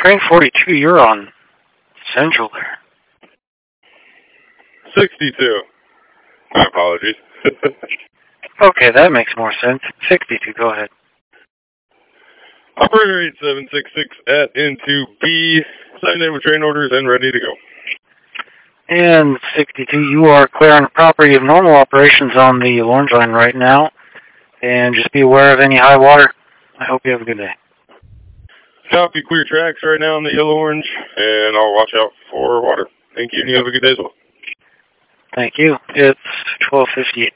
train 42, you're on Central there. 62. My apologies. Okay, that makes more sense. 62, go ahead. Operator 8766 at N2B, signed in with train orders and ready to go. And 62, you are clear on the property of normal operations on the Orange Line right now. And just be aware of any high water. I hope you have a good day. Copy, clear tracks right now on the Yellow Orange, and I'll watch out for water. Thank you, and you have a good day as well. Thank you. It's 12:58.